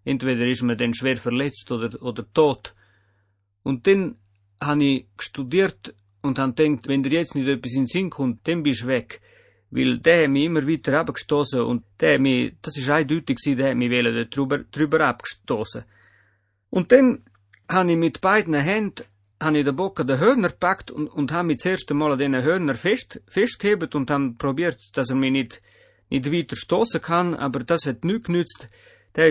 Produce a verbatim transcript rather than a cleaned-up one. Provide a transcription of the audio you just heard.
Entweder ist man dann schwer verletzt oder, oder tot. Und dann habe ich studiert und habe gedacht, wenn dir jetzt nicht etwas in den Sinn kommt, dann bist du weg. Weil der hat mich immer weiter abgestoßen und der hat mich, das ist eindeutig gewesen, der hat mich wollen drüber, drüber abgestoßen. Und dann habe ich mit beiden Händen, habe ich den Bock an den Hörner gepackt und, und habe mich das erste Mal an diesen Hörner fest, festgehebt und habe probiert, dass er mich nicht, nicht weiter stoßen kann, aber das hat nichts genützt.